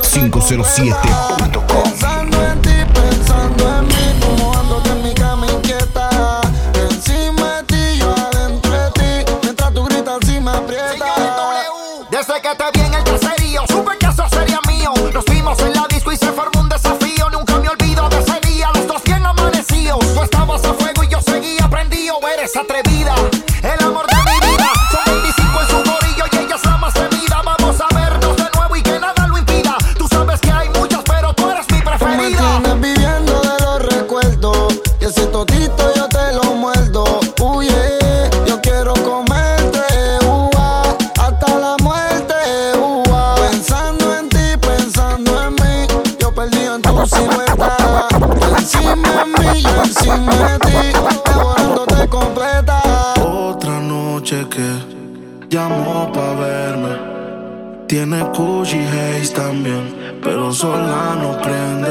507.com. Pensando en ti, pensando en mí. Tú mojándote en mi cama inquieta. Encima de ti, yo adentro de ti. Mientras tú gritas, si me aprietas. Desde que te vi en el caserío, supe que eso sería mío. Nos vimos en la disco y se formó un desafío. Nunca me olvido de ese día, los dos bien amanecidos. Tú estabas a fuego y yo seguía prendido. Eres atrevida, el amor de mi vida. Son 25 en su gorillo y ella es la más temida. Vamos a vernos de nuevo y que nada lo impida. Tú sabes que hay muchas, pero tú eres mi Tú me preferida. tienes viviendo de los recuerdos. Y ese totito yo te lo muerdo. Yeah, yo quiero comerte, hasta la muerte, Pensando en ti, pensando en mí. Yo perdido en tu silueta. Encima de mí, yo encima de ti. Devorándote completa. Otra noche que llamó pa' verme. Tiene Gucci y Haze también, pero sola no prende.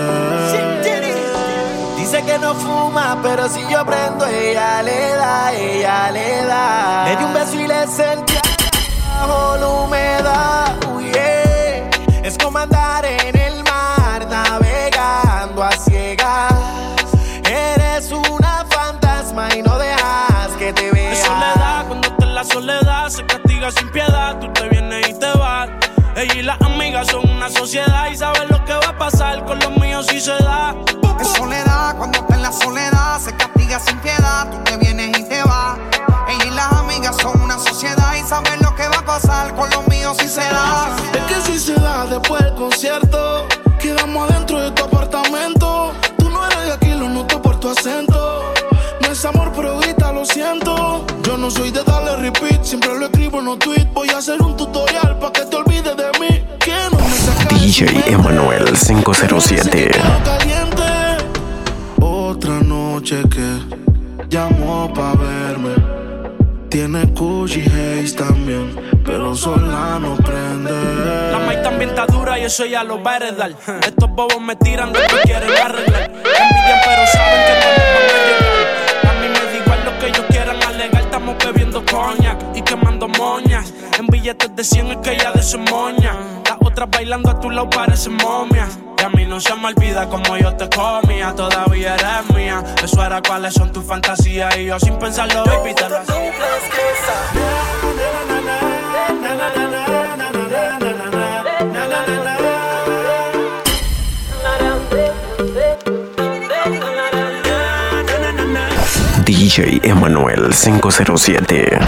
Dice que no fuma, pero si yo prendo, ella le da, ella le da. Le di un beso y le sentí bajo la humedad. Yeah. Es como andar en el mar, navegando a ciegas. Eres una fantasma y no dejas que te vea. Es soledad, cuando está en la soledad se castiga sin piedad. Tú te vienes y te vas. Ella y las amigas son una sociedad y saben lo que va a pasar con los míos si se da. Es soledad, cuando está en la soledad se castiga sin piedad. Tú te vienes y te vas. Ella y las amigas son una sociedad y saben lo que va a pasar con los míos si se da. Es que si se da después del concierto, quedamos adentro de tu apartamento. Tú no eres de aquí, lo noto por tu acento. No es amor, pero grita, lo siento. Yo no soy de darle repeat, siempre lo escribo en los tweets. Voy a hacer un tutorial pa' que te olvides de mí. Que no me saca DJ Emanuel 507. Otra noche que llamó pa' verme. Tiene Gucci y Haze también, pero sola no prende. La maíz también está dura y eso ya lo va a heredar. Estos bobos me tiran de que quieren arreglar. Envidian pero saben que no nos van a llegar. A mí me da igual lo que ellos quieran alegar. Estamos bebiendo coñac y quemando moñas. En billetes de 100 es que ella de su moña. Las otras bailando a tu lado parecen momias. Y a mí no se me olvida como yo te comía. Todavía eres mía. Eso era cuáles son tus fantasías. Y yo sin pensarlo, baby, te lo hacía. DJ Emanuel 507.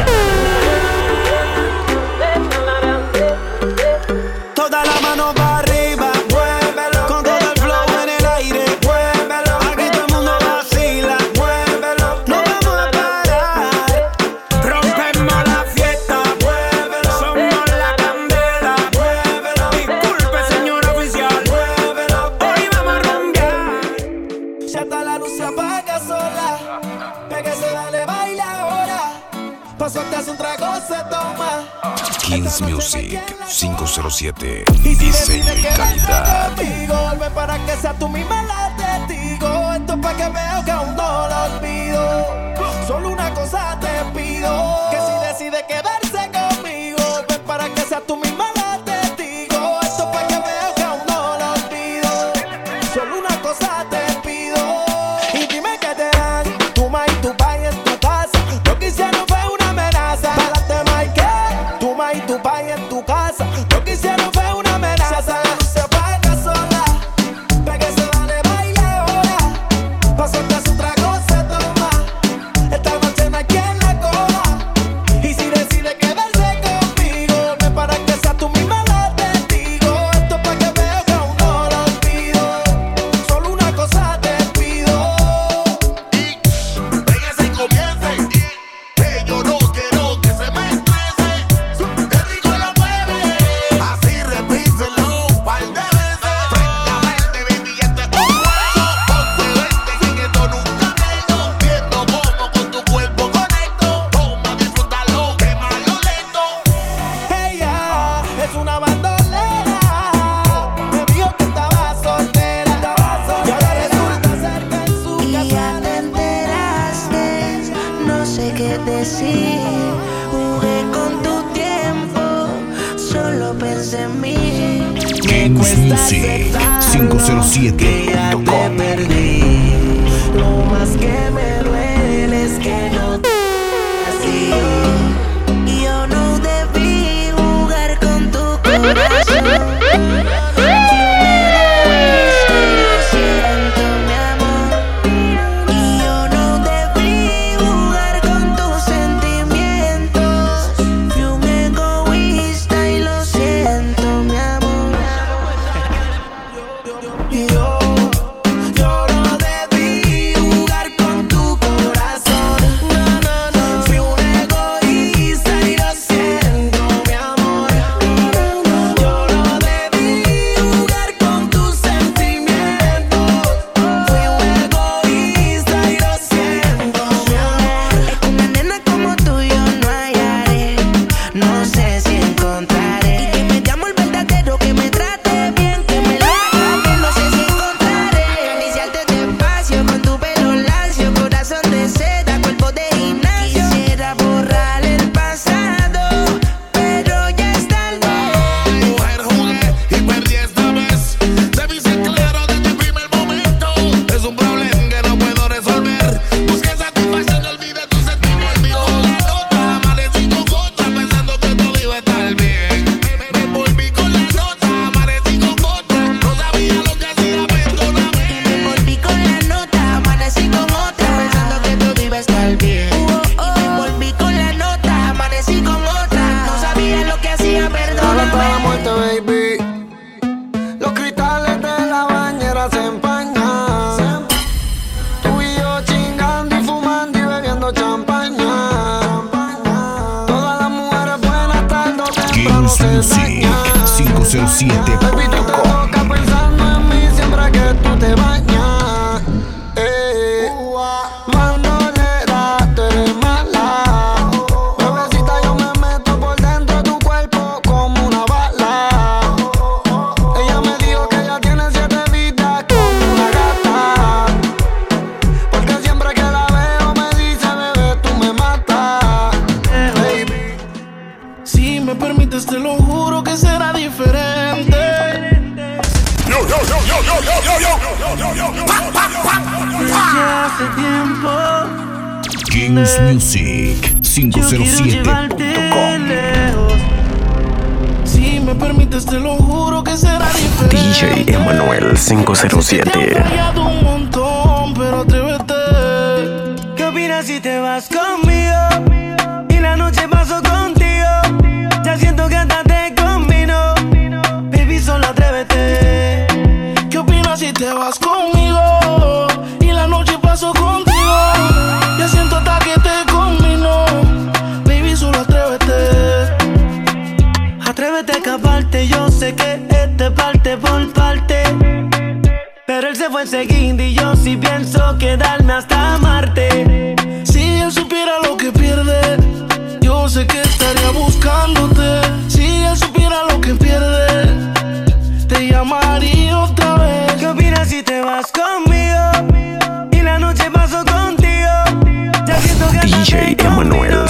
Toda la mano para arriba, muévelo. Con todo el flow en el aire, muévelo. Aquí todo el mundo vacila, muévelo. No vamos a parar, rompemos la fiesta, muévelo. Somos la candela, muévelo. Disculpe, señor oficial, muévelo. Hoy vamos a rumbear. Ya está la luz se apaga sola. Pégase, dale, baila ahora. paso te hace un trago, se toma. Kings Music 507. Diseño y calidad. Ven para que sea tú misma la testigo. Esto es pa' que veo que aún no lo olvido. Solo una cosa te pido, que si decides quedarse conmigo, ven para que sea tú misma la testigo. Esto es pa' que veo que aún no lo olvido. Solo una cosa te pido. Y dime que te dan tu ma y tu pa en tu casa. Lo que hicieron fue una amenaza. Párate, Mike, tu ma y tu pa en tu casa. Lo que hicieron fue una amenaza. Se apaga sola, pa' que se vale baile ahora. Paso que hace un trago, se toma. Esta noche no hay quien la coja. Y si decide quedarse conmigo, ven para que sea tú misma la testigo. Esto es pa' que veo que aún no lo olvido. Solo una cosa te pido. Déjese y comience, que yo no quiero que se me estrese. Qué rico lo mueve, así repíselo un par de veces. Frente a verte, baby, este es tu juego. Ponte vente y en esto nunca tengo. Viendo cómo con tu cuerpo conecto. Toma, disfrútalo, quémalo lento. Ella es una bandolera. Me dijo que estaba soltera. Y ahora resulta ser que en su Y ya casa te enteraste, no sé qué decir. Jugué con tu tiempo, solo pensé en mí. Kings Music 507.com. Perdí. Lo más que me duele es que no te así. Yo no debí jugar con tu corazón. Lo siento, mi amor. Y yo no debí jugar con tus sentimientos. Fui un egoísta y lo siento, mi amor. y yo no debí jugar con tu corazón. No. Fui un egoísta y lo siento, mi amor. Yo no debí jugar con tus sentimientos. Fui un egoísta y lo siento, mi amor. Una nena como tú yo no hallaré. No sé si encontraré. Y que me llamo el verdadero, que me trate bien, que me lo haga bien. No sé si encontraré. Acariciarte despacio con tu pelo lacio, corazón de seda, cuerpo de gimnasio. Quisiera borrar el pasado, pero ya es tarde. Mujer, jugué y perdí esta vez. Debí ser claro desde el primer momento. Es un problema que no puedo resolver. Busqué satisfacción y olvidé tu sentimiento. La nota, amanecí con otra pensando que todo iba a estar bien. Me volví con la nota, amanecí con otra. No sabía lo que hacía, perdóname. Me volví con la nota, amanecí con otra, pensando que todo iba a estar bien. Me volví con la nota, amanecí con otra, no sabía lo que hacía, Habla para la perdóname. muerte, baby. Los cristales de la bañera se empañan. Tú y yo chingando y fumando y bebiendo champaña. Todas las mujeres buenas tarde o temprano Kings se Music dañan. Baby, tú te 507.com. locas pensando en mí siempre que tú te bañas. Bandolera, tú eres mala. Bebecita, yo me meto por dentro de tu cuerpo como una bala. Ella me dijo que ella tiene 7 vidas como una gata. Porque siempre que la veo me dice, bebé, tú me matas. Baby, Si me permites, te lo juro que será diferente. Desde hace tiempo Kings Music yo quiero llevarte 507.com. lejos. Si me permites, te lo juro que será diferente. DJ Emanuel 507. Te he fallado un montón, pero atrévete. ¿Qué opinas si te vas conmigo? Y la noche paso contigo. Ya siento que hasta te combino. Baby, solo atrévete. ¿Qué opinas si te vas conmigo? Y la noche paso contigo. Ya siento hasta que te combino. Baby, solo atrévete. Atrévete a escaparte. Yo sé que este parte por parte. Pero él se fue enseguida y yo sí pienso quedarme hasta Marte. Si él supiera lo que pierde,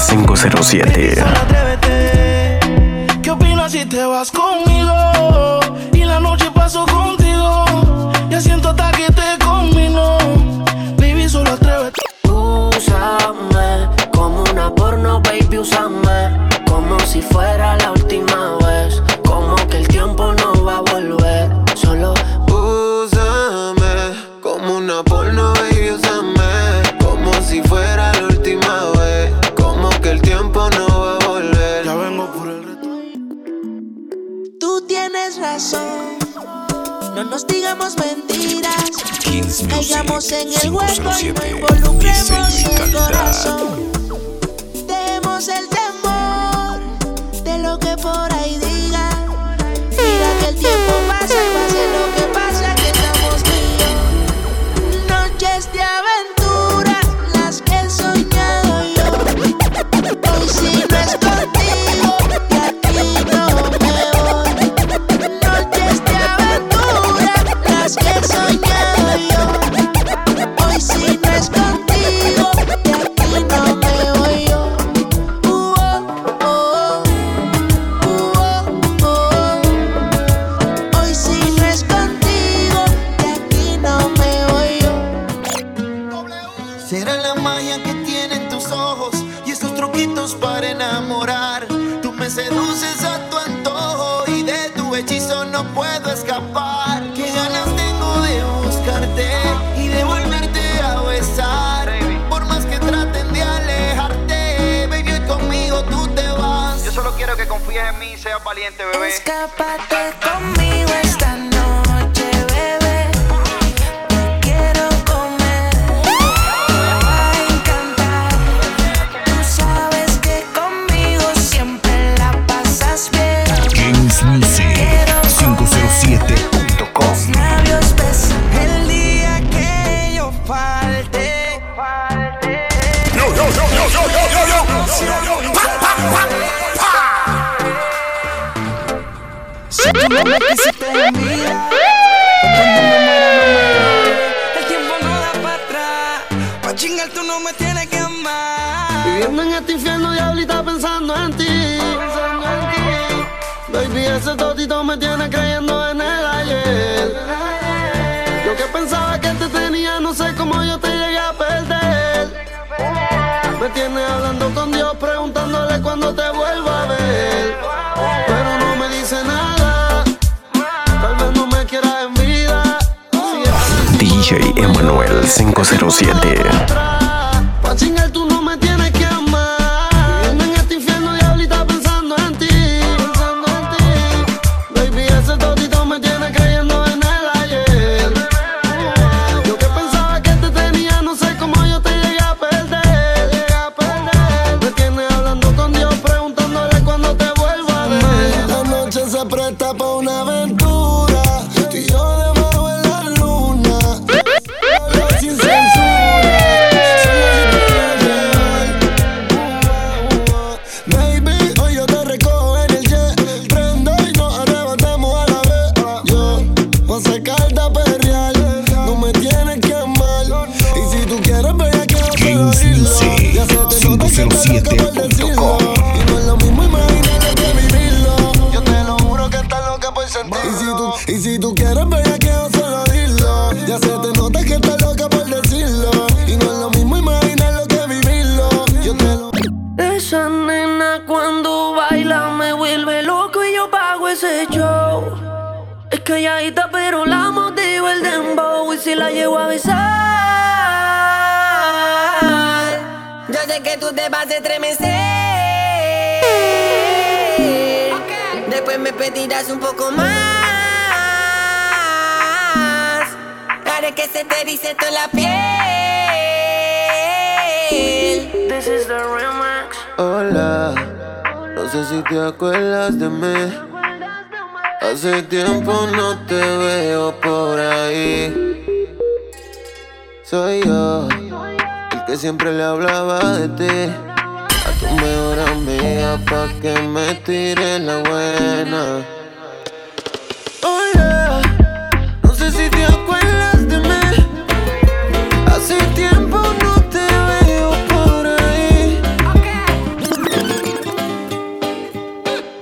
507. Atrévete. ¿Qué opinas si te vas conmigo? Y la noche paso contigo. Ya siento hasta que te combino. Baby, solo atrévete. Úsame como una porno, baby, úsame como si fuera la última vez. Como que el tiempo no va a volver. Solo úsame como una porno, baby, úsame como si fuera la última vez. Como que el tiempo no va a volver. Ya vengo por el reto. Tú tienes razón. No nos digamos mentiras. Caigamos en el juego y no involucremos el corazón. Dejemos el temor de lo que por ahí digan. Mira que el tiempo pasa y pase lo que pasa, que estamos tú y yo. Noches de aventura, las que he soñado yo. Hoy si no es contigo, de aquí no me voy. Noches de aventura, las que he soñado yo. Hoy si no es contigo, de aquí no me voy yo. Hoy si no es contigo, de aquí no me voy yo. Será la magia que tienen tus ojos y esos truquitos para enamorar. Tú me seduces a tu antojo y de tu hechizo no puedo escapar. Qué ganas tengo de buscarte y de volverte a besar. Por más que traten de alejarte, baby, hoy conmigo tú te vas. Yo solo quiero que confíes en mí y seas valiente, bebé. Escápate conmigo esta noche, bebé. Te quiero comer, me va a encantar. Tú sabes que conmigo siempre la pasas bien. Kings Music 507.com. Los labios besan El día que yo falte. Yo, yo, yo, yo, yo, yo, yo, yo. Si tú no me quisiste en vida, cuando me muera no me voy. El tiempo no da para atrás. Pa' chingar tú no me tienes que amar. Viviendo en este infierno, diablita, pensando en ti. Baby, ese totito me tiene creyendo en el ayer. Yo que pensaba que te tenía, no sé cómo yo te llegué a perder. Me tienes hablando con Dios, preguntándole cuándo te vuelvo a ver. Pero no me dice nada, tal vez no me quieras en vida. DJ Emanuel 507. Pa' chingar tú no me tienes que amar. Viviendo en este infierno, diablita, pensando en ti. Baby, ese totito me tiene creyendo en el ayer. Yo que pensaba que te tenía, no sé cómo yo te llegué a perder. Me tienes hablando con Dios, preguntándole cuándo te vuelvo a ver. La noche se presta pa' una aventura. Tú y yo debajo de la luna. Sin censura. Baby, hoy yo te recojo en el jet. Prendo y nos arrebatamos a la vez. Yo voy a sacarte a perrear. No me tienes que amar. Y si tú quieres ver a que no se lo Music ya se te nota que estás loca por decirlo. 507.com. Y no es lo mismo imaginarlo que vivirlo. Yo te lo juro que estás loca por sentirlo. Y si tú quieres ver a que no se lo dilo. Ya se te nota que estás loca por decirlo. Y no es lo mismo imaginarlo que vivirlo. Yo te lo esa nena cuando baila me vuelve loco y yo pago ese show. Es calladita pero la motivo el dembow y si la llevo a besar. Yo sé que tú te vas a estremecer. Después me pedirás un poco más. Haré que se te erice toda la piel. This is the remix. Hola, no sé si te acuerdas de mí. Hace tiempo no te veo por ahí. Soy yo, el que siempre le hablaba de ti a tu mejor amiga pa' que me tire la buena. Hola, no sé si te acuerdas de mí. Hace tiempo no te veo por ahí.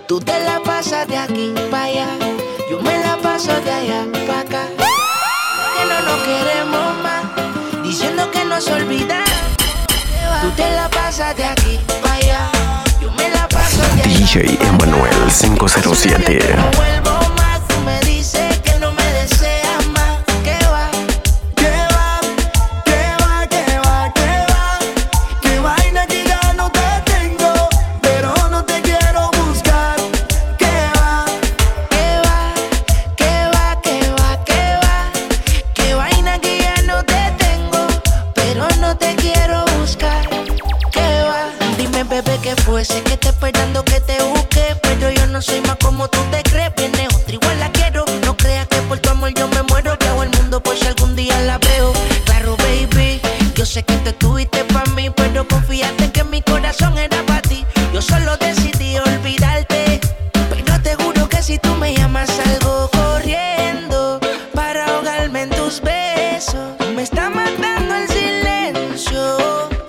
Tú te la pasas de aquí para allá, yo me la paso de allá para acá. Que no nos queremos más, diciendo que nos olvidamos. Tú te la pasas de aquí para allá, yo me la paso de allá. DJ Emanuel 507. No vuelvo más, tú me dices que no me deseas más. ¿Qué va? ¿Qué va? ¿Qué va? ¿Qué va? ¿Qué va? ¿Qué vaina que ya no te tengo, pero no te quiero buscar? ¿Qué va? ¿Qué va? ¿Qué va? ¿Qué va? ¿Qué va? ¿Qué vaina que ya no te tengo, pero no te quiero buscar? ¿Qué va? Dime, bebé, ¿qué fue? Sé que te esperando que te busque, pero yo no soy más como tú te crees. Viene otra, igual la quiero. No creas que por tu amor yo me muero. Que hago el mundo por si algún día la veo. Claro, baby, yo sé que tú estuviste pa' mí, pero confiaste que mi corazón era pa' ti. Yo solo decidí olvidarte, pero te juro que si tú me llamas salgo corriendo para ahogarme en tus besos. Me está matando el silencio.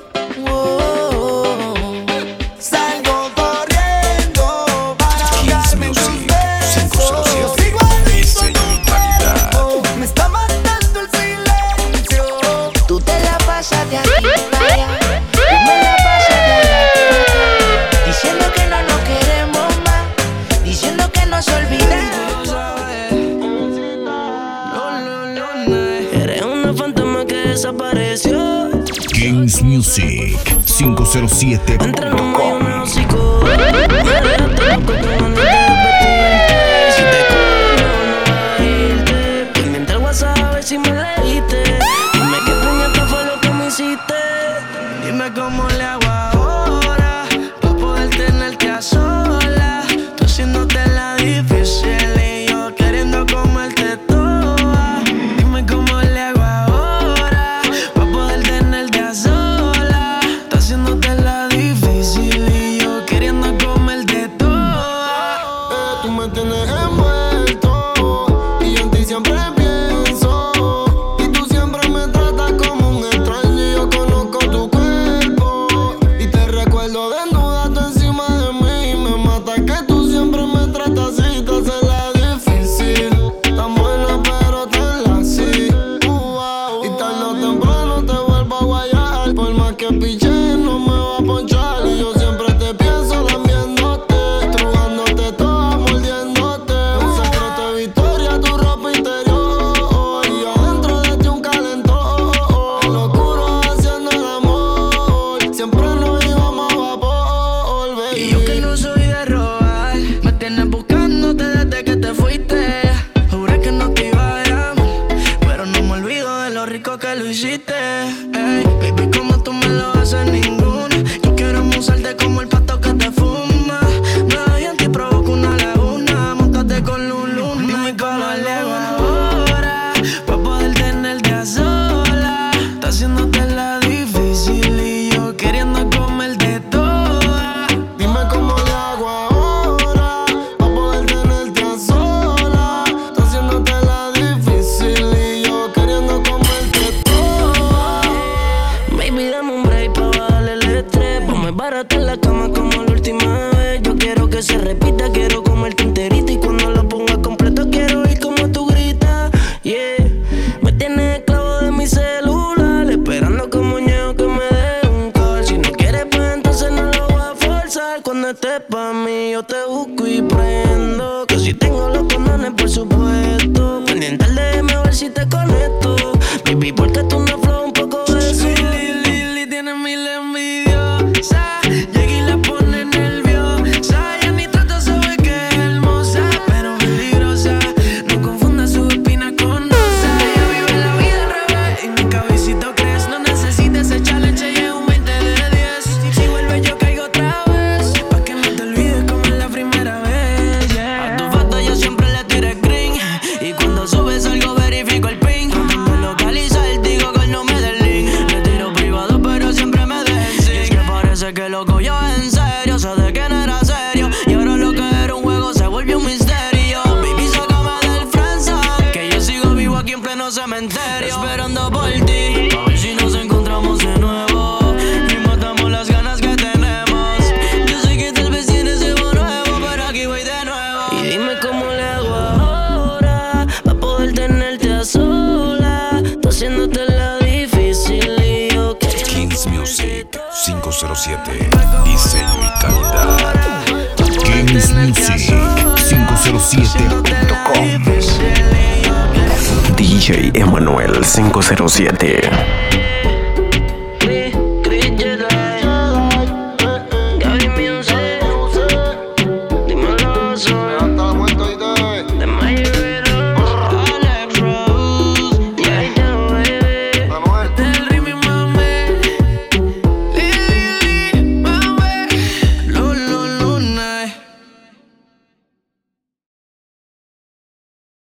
Salgo corriendo para ahogarme en tus besos. Igualito tú, me está matando el silencio. Tú te la pasas de aquí para allá, yo me la paso de allá para acá. Diciendo que no nos queremos más, diciendo que nos olvidamos. Eres una fantasma que desapareció. Kings Music 507.com. Entre no hay un hocico. Me dejaste loco con ganas de repetirte. Si te cojo no va a irte. Pendiente al WhatsApp a ver si me leíste. Dime qué puñeta fue lo que me hiciste. Dime cómo le hago ahora pa' poder tenerte a sola. Tú haciéndote la difícil y yo queriendo comerte toda. Dime cómo le hago ahora pa' poder tenerte a sola. Tú haciéndote la difícil y yo queriendo comerte toda. Tú me tienes envuelto y yo en ti siempre pienso. Y tú siempre me tratas como un extraño y yo conozco tu cuerpo. Y te recuerdo desnuda tú encima de mí. Me mata que tú siempre me tratas así. Te hace la difícil, tan buena pero tan así. Y tarde o temprano te vuelvo a guayar. Por más que piche no me va a ponchar. Y yo siempre te pienso lamiéndote, estrujándote toda, mordiéndote. Un secreto de victoria, tu ropa interior. Y yo adentro de ti un calentón. En lo oscuro haciendo el amor. Siempre nos íbamos a vapor, baby. Y yo que no soy de robar, me tienes buscándote desde que te fuiste. Juré que no te iba a llamar, pero no me olvido de lo rico que lo hiciste. Ey, baby, como tú me lo haces ninguna. Yo quiero musarte como el pato que te fuma. Nada y en ti provoca una laguna. Móntate con Lulu. Dime cómo le hago ahora pa' poder tenerte a sola. Está haciéndote la difícil y yo queriendo comerte toda. Dime cómo le hago ahora pa' poder tenerte a sola. Está haciéndote la difícil y yo queriendo comerte toda. Baby, dame un break pa' bajarle el estrés. Vamos a baratar la cama como la última vez. Yo quiero que se repita, quiero comerte enterita. Y cuando lo ponga completo quiero oír como tú gritas. Yeah, me tienes esclavo de mi celular, esperando como muñeco que me dé un call. Si no quieres pues entonces no lo voy a forzar. Cuando estés pa' mí yo te busco y prendo. Que si tengo los condones por supuesto. Pendiente al DM a ver si te conecto. Baby, porque tú me flow un poco de eso. Lili tiene mil envidiosas. Llega y la pone nerviosa. Y ni trata sabe que es hermosa, pero peligrosa. No confunda su espina con rosa. Ella vive la vida al revés y mi cabecito crees. No necesites ese challenge, ella es un 20 de 10. Si vuelve yo caigo otra vez, pa' que no te olvides como en la primera vez. Yeah. A tu foto yo siempre le tiré green. Y cuando subes algo verifico el ping. Cuando localiza el digo que no me del link. Le tiro privado pero siempre me dejen sin. Es que parece que loco yo en serio. Sé de que no era serio y ahora lo que era un juego se volvió un misterio. Baby, sácame del friendzone, que yo sigo vivo aquí en pleno cementerio, esperando por ti, a ver si nos encontramos de nuevo y matamos las ganas que tenemos. Yo sé que tal vez tienes algo nuevo, pero aquí voy Music 507. Diseño y calidad. Kings Music 507.com. DJ Emanuel 507.